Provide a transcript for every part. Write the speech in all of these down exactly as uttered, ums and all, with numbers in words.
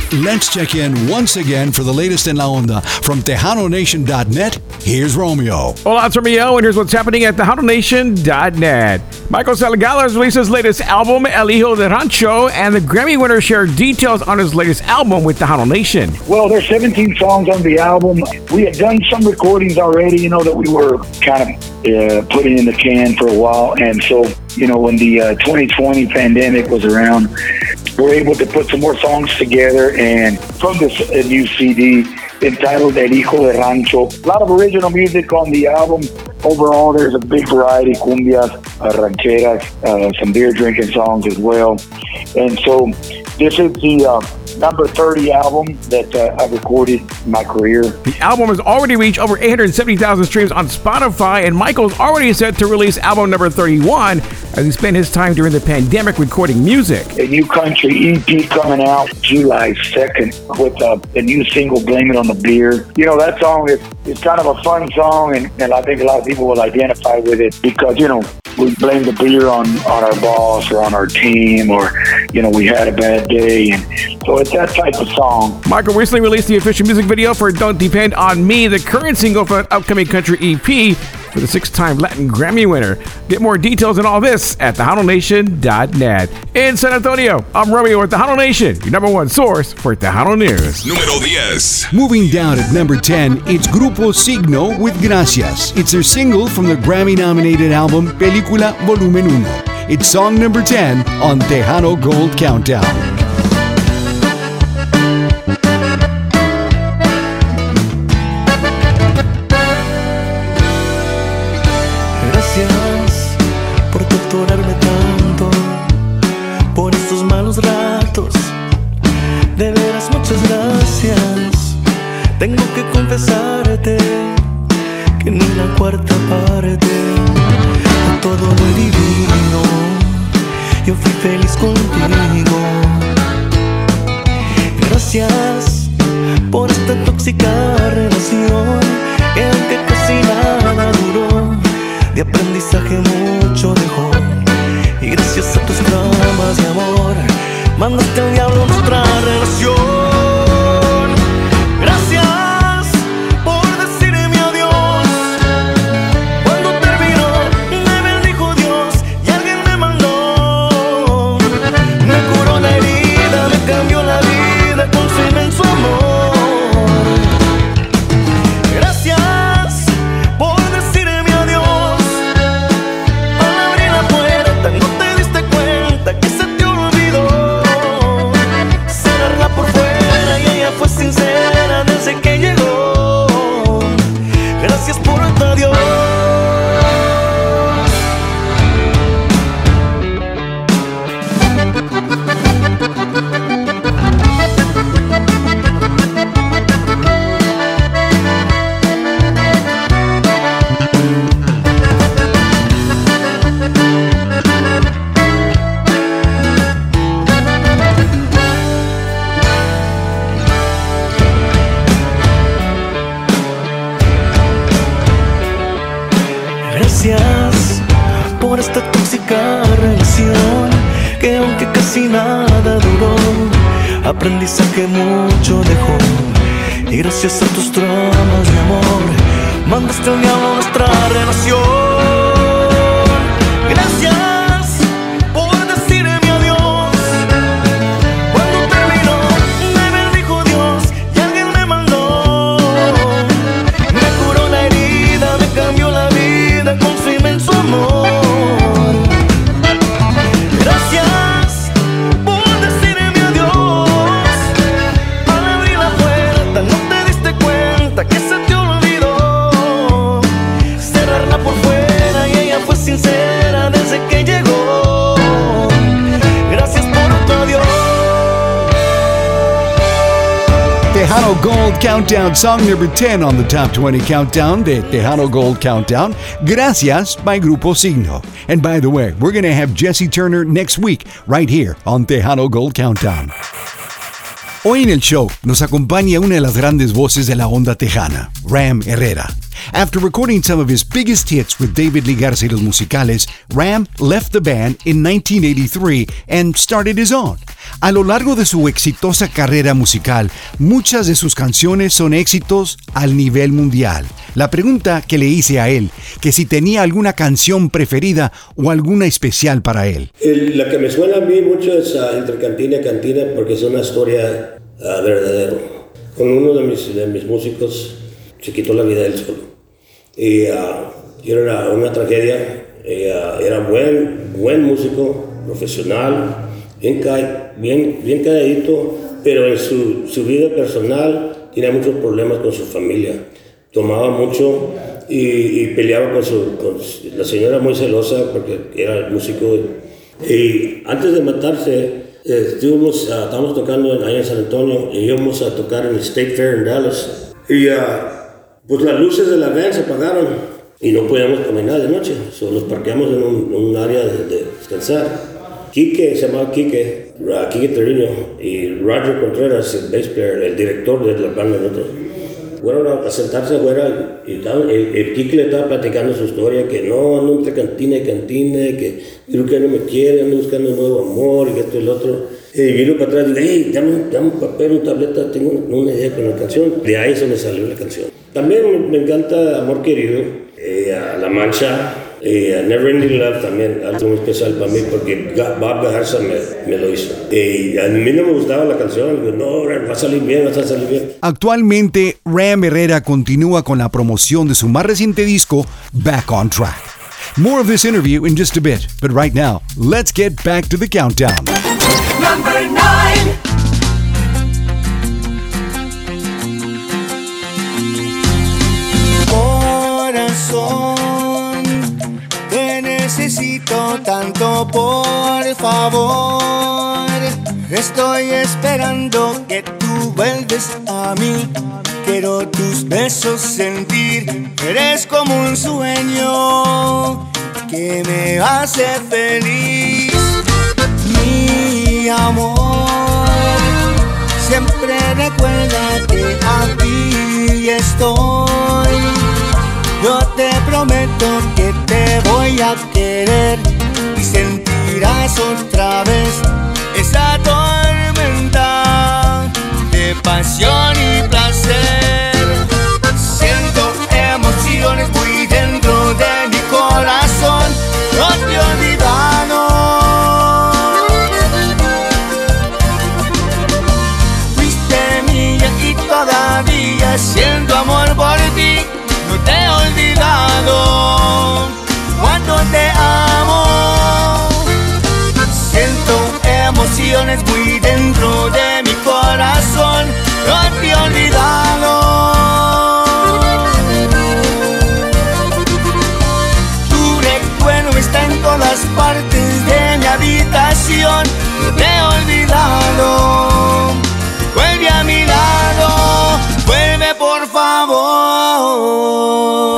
Let's check in once again for the latest in La Onda. From Tejano Nation dot net, here's Romeo. Hola, it's Romeo, and here's what's happening at Tejano Nation dot net. Michael Salgado has released his latest album, El Hijo de Rancho, and the Grammy winner shared details on his latest album with Tejano Nation. Well, there's seventeen songs on the album. We had done some recordings already, you know, that we were kind of uh, putting in the can for a while. And so, you know, when the uh, twenty twenty pandemic was around, we were able to put some more songs together. And from this uh, new C D entitled El Hijo de Rancho, a lot of original music on the album. Overall, there's a big variety, cumbias, uh, rancheras, uh, some beer drinking songs as well. And so this is the uh, number thirty album that uh, I've recorded in my career. The album has already reached over eight hundred seventy thousand streams on Spotify, and Michael's already set to release album number thirty-one as he spent his time during the pandemic recording music. A new country E P coming out July second with uh, a new single, Blame It on the Beer. You know, that song is, is kind of a fun song, and, and I think a lot of people will identify with it because, you know, we blame the beer on, on our boss or on our team, or, you know, we had a bad day. And so it's that type of song. Michael recently released the official music video for Don't Depend on Me, the current single for an upcoming country E P for the six-time Latin Grammy winner. Get more details on all this at Tejano Nation dot net. In San Antonio, I'm Romeo with Tejano Nation, your number one source for Tejano News. Número diez. Moving down at number ten, it's Grupo Signo with Gracias. It's their single from the Grammy-nominated album Película Volumen uno. It's song number ten on Tejano Gold Countdown. Gracias por torturarme tanto, por estos malos ratos. De veras, muchas gracias. Tengo que confesarte que ni la cuarta parte de todo lo divino yo fui feliz contigo. Gracias por esta tóxica relación que aunque casi nada duró, de aprendizaje mucho dejó. Y gracias a tus dramas de amor mandaste al diablo nuestra relación. Gracias por decirme adiós cuando terminó, me bendijo Dios y alguien me mandó. Me curó la herida, me cambió la vida con su inmenso amor. Gracias por decirme adiós al abrir la puerta, no te diste cuenta que se te olvidó cerrarla por fuera y ella fue sincera desde que llegó. Gracias por tu adiós. Gracias por esta tóxica relación que aunque casi nada duró, aprendizaje mucho dejó. Y gracias a tus dramas de amor mandaste al diablo nuestra relación. Gracias por decirme adiós cuando terminó, me bendijo Dios y alguien me mandó. Me curó la herida, me cambió la vida con su inmenso amor. Gracias por decirme adiós al abrir la puerta, no te diste cuenta que se te olvidó cerrarla por fuera y ella fue sincera desde que llegó. Gracias por tu adiós. Tejano Gold Countdown, song number ten on the top twenty countdown de Tejano Gold Countdown. Gracias by Grupo Signo. And by the way, we're going to have Jesse Turner next week right here on Tejano Gold Countdown. Hoy en el show nos acompaña una de las grandes voces de la onda tejana, Ram Herrera. After recording some of his biggest hits with David Lee Garza y los Musicales, Ram left the band in nineteen eighty-three and started his own. A lo largo de su exitosa carrera musical, muchas de sus canciones son éxitos al nivel mundial. La pregunta que le hice a él, que si tenía alguna canción preferida o alguna especial para él. El, la que me suena a mí mucho es uh, Entre Cantina y Cantina, porque es una historia uh, verdadera. Con uno de mis, de mis músicos se quitó la vida él solo. Y uh, era una tragedia. Y, uh, era buen, buen músico, profesional, bien, ca bien, bien calladito, pero en su, su vida personal tenía muchos problemas con su familia. Tomaba mucho y, y peleaba con su, con su... La señora muy celosa porque era músico. Y antes de matarse, eh, estuvimos, uh, estábamos tocando ahí en San Antonio y íbamos a tocar en el State Fair en Dallas. Y uh, pues las luces de la van se apagaron y no podíamos caminar de noche. So, nos parqueamos en un, un área de, de descansar. Quique, se llamaba Quique, uh, Quique Terriño, y Roger Contreras, el bass player, el director de la banda de nosotros. Fueron a sentarse afuera y el, el Kike le estaba platicando su historia, que no, ando entre cantina y cantina, que creo que no me quiere, ando buscando un nuevo amor y esto y lo otro. Y vino para atrás y digo, hey, dame, dame un papel, una tableta, tengo una, una idea con la canción. De ahí se me salió la canción. También me encanta Amor Querido, eh, La Mancha, eh, Never Ending Love también, algo muy especial para mí porque Bob Gajarza me, me lo hizo. Y a mí no me gustaba la canción, digo, no, va a salir bien, va a salir bien. Actualmente, Ram Herrera continúa con la promoción de su más reciente disco, Back on Track. More of this interview in just a bit, but right now, let's get back to the countdown. Number nine. Corazón, te necesito tanto, por favor. Estoy esperando que tú vuelves a mí. Quiero tus besos sentir. Eres como un sueño que me hace feliz. Mi amor, siempre recuerda que aquí estoy. Yo te prometo que te voy a querer y sentirás otra vez esa tormenta de pasión y placer. Siento emociones muy dentro de mi corazón, no te he olvidado. Fuiste mía y todavía siento amor por ti, no te he olvidado. Cuando te amo, siento emociones muy dentro de mi corazón, no te he olvidado. Tu recuerdo está en todas partes de mi habitación, no te he olvidado. Vuelve a mi lado, vuelve por favor.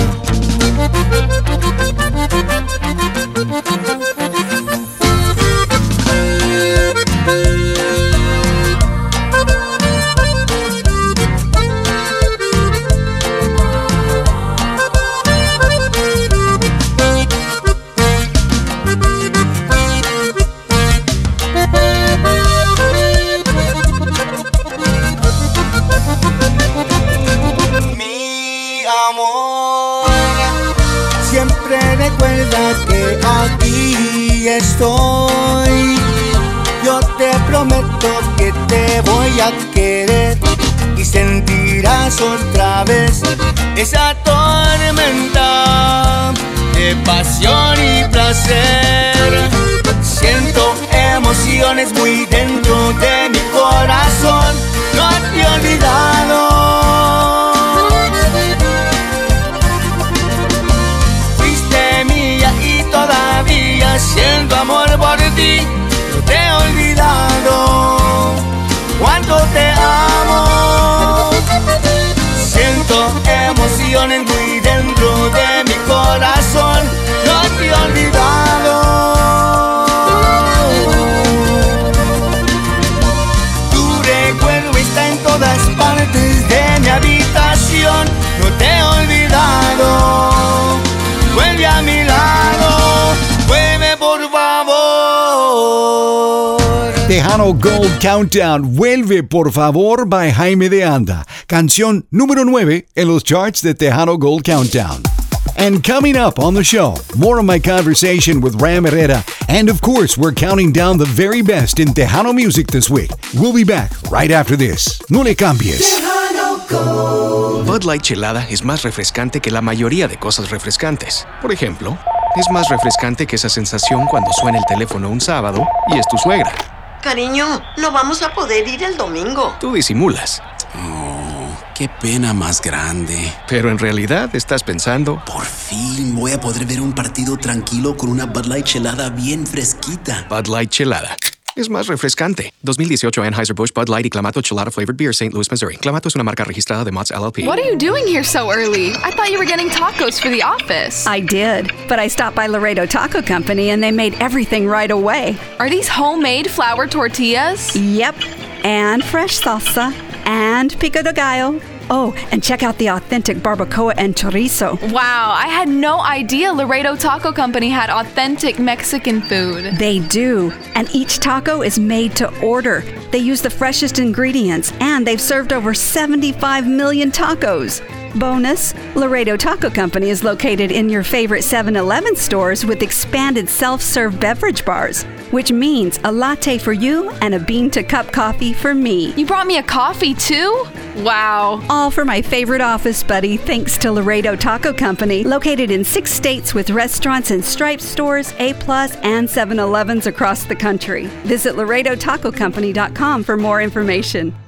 Estoy, yo te prometo que te voy a querer y sentirás otra vez esa tormenta de pasión y placer. Siento emociones muy dentro de mi corazón, no te he olvidado. Fuiste mía y todavía siento amor por ti, no te he olvidado. Cuando te amo, siento emociones muy dentro de mi corazón, no te he olvidado. Tejano Gold Countdown, Vuelve por favor by Jaime de Anda, canción número nueve en los charts de Tejano Gold Countdown. And coming up on the show, more of my conversation with Ram Herrera, and of course, we're counting down the very best in Tejano music this week. We'll be back right after this. No le cambies. Bud Light Chelada es más refrescante que la mayoría de cosas refrescantes. Por ejemplo, es más refrescante que esa sensación cuando suena el teléfono un sábado y es tu suegra. Cariño, no vamos a poder ir el domingo. Tú disimulas. Oh, qué pena más grande. Pero en realidad estás pensando... Por fin voy a poder ver un partido tranquilo con una Bud Light Chelada bien fresquita. Bud Light Chelada es más refrescante. dos mil dieciocho Anheuser-Busch, Bud Light y Clamato Chelada Flavored Beer, Saint Louis, Missouri. Clamato es una marca registrada de Mott's L L P. What are you doing here so early? I thought you were getting tacos for the office. I did, but I stopped by Laredo Taco Company and they made everything right away. Are these homemade flour tortillas? Yep, and fresh salsa, and pico de gallo. Oh, and check out the authentic barbacoa and chorizo. Wow, I had no idea Laredo Taco Company had authentic Mexican food. They do, and each taco is made to order. They use the freshest ingredients, and they've served over seventy-five million tacos. Bonus, Laredo Taco Company is located in your favorite seven eleven stores with expanded self-serve beverage bars, which means a latte for you and a bean-to-cup coffee for me. You brought me a coffee too? Wow. All for my favorite office buddy, thanks to Laredo Taco Company, located in six states with restaurants and Stripes stores, A plus, and seven elevens across the country. Visit Laredo Taco Company dot com for more information.